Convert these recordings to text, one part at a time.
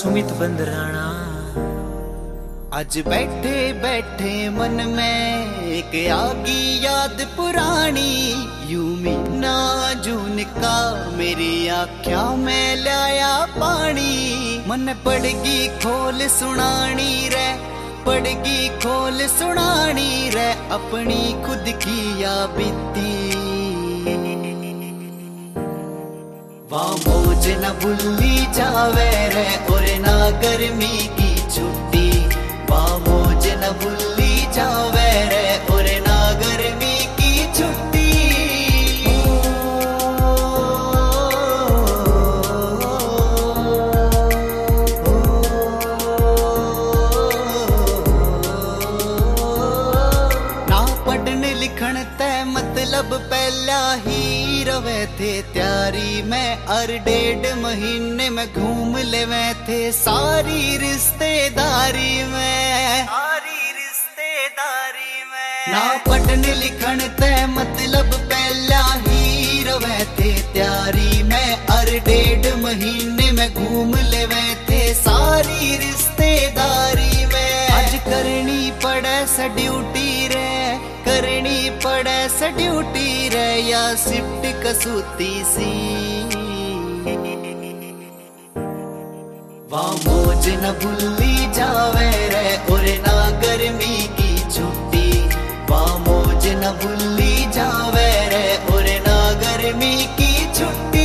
सुमित बंदराना। आज बैठे बैठे मन में एक आगी याद पुरानी, यूं मीना जून का मेरी आँखों में लाया पानी। मन पड़गी खोल सुनानी रे, पड़गी खोल सुनानी रे, अपनी खुद की या बीती। वहाँ मौज न भूली जावे रे, और ना गर्मी की छुट्टी। वहाँ मौज न भूली जावे रे, और ना गर्मी की छुट्टी। ना पढ़ने लिखण तय मतलब पहला ही रवे थे त्यारी में, और 1.5 महीने में घूम लेवे थे सारी रिश्तेदारी में, सारी रिश्तेदारी में। ना पढ़ने लिखण तय मतलब पहला ही रवे थे त्यारी में, और 1.5 महीने में घूम लेवे थे सारी रिश्तेदारी में। आज करनी पड़े स ड्यूटी रे, करनी पड़े स ड्यूटी रे, या शिफ्ट कसूती सी। वहाँ मौज न भूली जावे रे, और ना गर्मी की छुट्टी। वहाँ मौज न भूली जावे रे, और ना गर्मी की छुट्टी।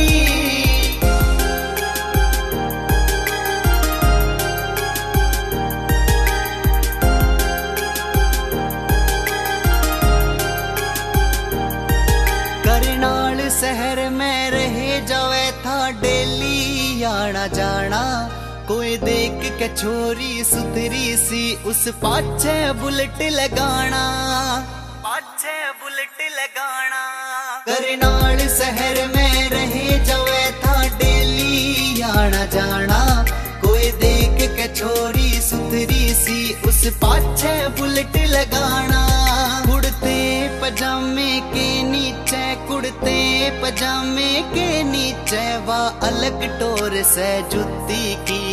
करनाल शहर में रहे जावे था डेली आना जाना, कोई देख के छोरी सुथरी सी उस पाछे बुलेट लगाना, पाछे बुलेट लगाना। करनाल शहर में रहे जावे था डेली आना जाना, कोई देख के छोरी सुथरी सी उस पाछे बुलेट लगाना। कुर्ते पजामे के नीचे, कुर्ते पजामे के नीचे, वह अलग टोर से जुत्ती की।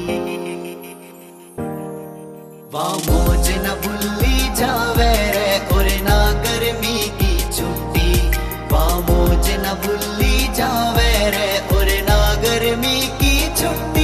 वहाँ मौज न भूली जावे रे, और ना गर्मी की छुट्टी। वहाँ मौज न भूली जावे रे, और ना गर्मी की छुट्टी।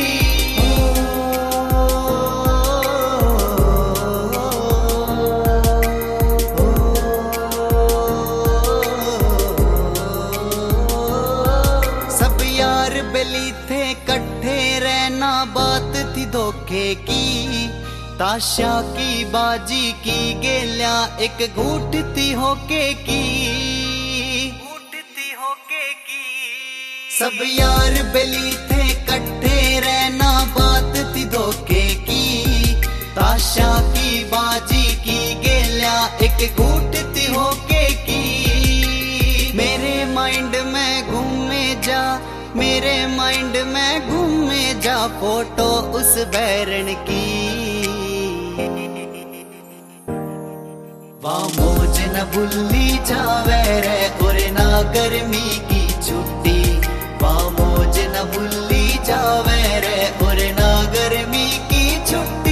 बेली थे कट्ठे रहना, बात थी धोखे की। ताशा की बाजी की गेल्या एक घूट थी होके की, घूट थी होके की। सब यार बेली थे कट्ठे रहना, बात थी धोखे की। ताशा की बाजी की गेल्या एक घूट थी होके की। मेरे माइंड में घूमे जा, मेरे माइंड में घूमे जा फोटो उस बैरन की। वहाँ मौज न भूली जावे रे, और ना गर्मी की छुट्टी। वहाँ मौज न भूली जावे रे, और ना गर्मी की छुट्टी।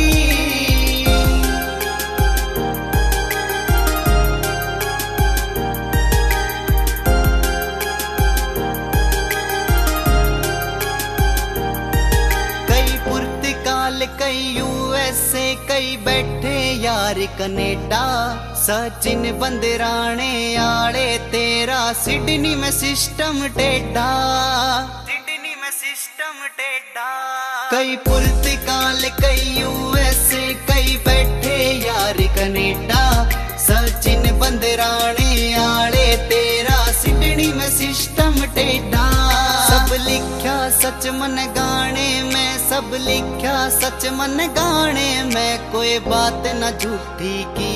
कई यूएसए, कई बैठे यार कनेडा। सचिन बंदराने आले तेरा सिडनी में सिस्टम टेढ़ा, सिडनी में सिस्टम टेढ़ा। कई पुर्तगाल, कई यूएसए, कई बैठे यार कनेडा। सचिन बंदराने आले तेरा सिडनी में सिस्टम टेढ़ा। सब लिखा सच मन गाने में, सब लिखा सच मन गाने में, कोई बात न झूठी की।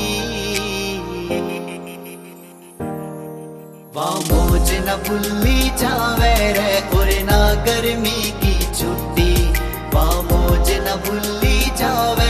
वहाँ मौज न भूली जावे रे, और ना गर्मी की छुट्टी। वहाँ मौज न भूली जावे